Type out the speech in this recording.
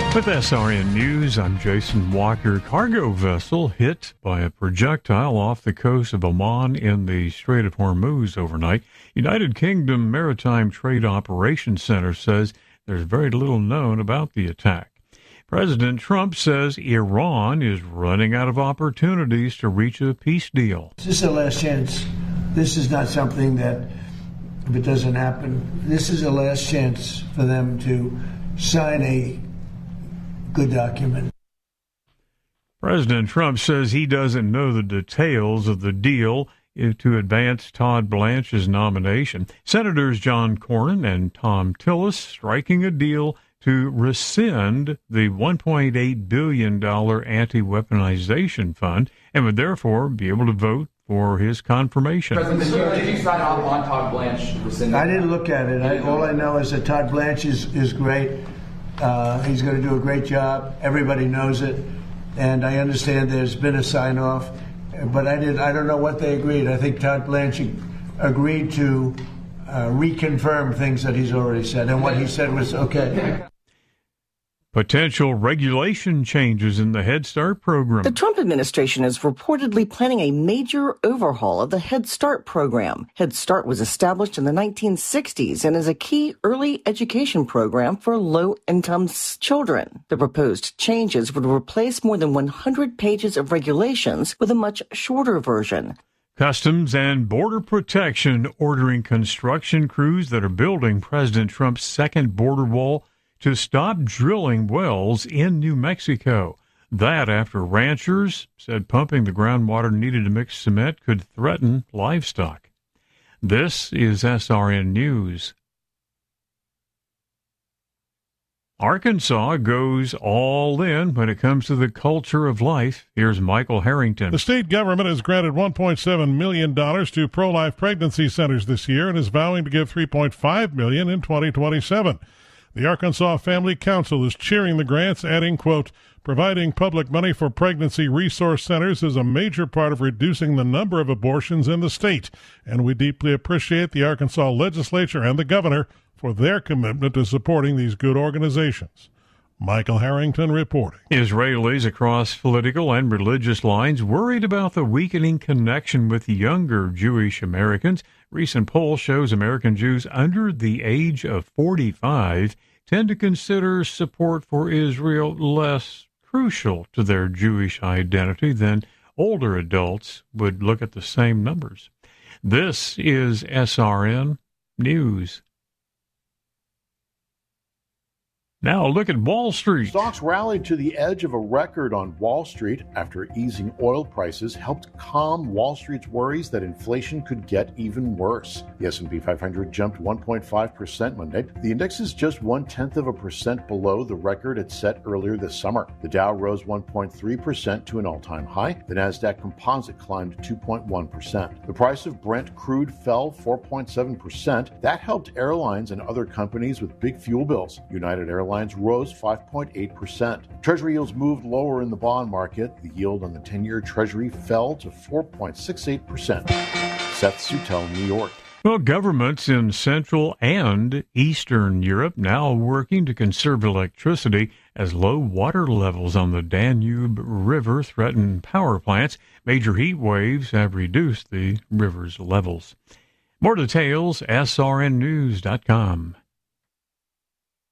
With SRN News, I'm Jason Walker. Cargo vessel hit by a projectile off the coast of Oman in the Strait of Hormuz overnight. United Kingdom Maritime Trade Operations Center says there's very little known about the attack. President Trump says Iran is running out of opportunities to reach a peace deal. This is the last chance. This is not something that, if it doesn't happen, this is the last chance for them to sign a good document. President Trump says he doesn't know the details of the deal to advance Todd Blanche's nomination. Senators John Cornyn and Thom Tillis striking a deal to rescind the $1.8 billion anti-weaponization fund and would therefore be able to vote for his confirmation. President, did you sign off on Todd Blanche rescinding? I didn't look at it. All I know is that Todd Blanche is great. He's going to do a great job. Everybody knows it. And I understand there's been a sign-off. But I don't know what they agreed. I think Todd Blanche agreed to reconfirm things that he's already said. And what he said was okay. Potential regulation changes in the Head Start program. The Trump administration is reportedly planning a major overhaul of the Head Start program. Head Start was established in the 1960s and is a key early education program for low-income children. The proposed changes would replace more than 100 pages of regulations with a much shorter version. Customs and Border Protection ordering construction crews that are building President Trump's second border wall to stop drilling wells in New Mexico. That after ranchers said pumping the groundwater needed to mix cement could threaten livestock. This is SRN News. Arkansas goes all in when it comes to the culture of life. Here's Michael Harrington. The state government has granted $1.7 million to pro-life pregnancy centers this year and is vowing to give $3.5 million in 2027. The Arkansas Family Council is cheering the grants, adding, quote, providing public money for pregnancy resource centers is a major part of reducing the number of abortions in the state, and we deeply appreciate the Arkansas legislature and the governor for their commitment to supporting these good organizations. Michael Harrington reporting. Israelis across political and religious lines worried about the weakening connection with younger Jewish Americans. Recent poll shows American Jews under the age of 45 tend to consider support for Israel less crucial to their Jewish identity than older adults would look at the same numbers. This is SRN News. Now look at Wall Street. Stocks rallied to the edge of a record on Wall Street after easing oil prices helped calm Wall Street's worries that inflation could get even worse. The S&P 500 jumped 1.5% Monday. The index is just 0.1% below the record it set earlier this summer. The Dow rose 1.3% to an all-time high. The Nasdaq Composite climbed 2.1%. The price of Brent crude fell 4.7%. That helped airlines and other companies with big fuel bills. United Airlines rose 5.8%. Treasury yields moved lower in the bond market. The yield on the 10-year Treasury fell to 4.68%. Seth Sutel, New York. Well, governments in Central and Eastern Europe now working to conserve electricity as low water levels on the Danube River threaten power plants. Major heat waves have reduced the river's levels. More details, srnnews.com.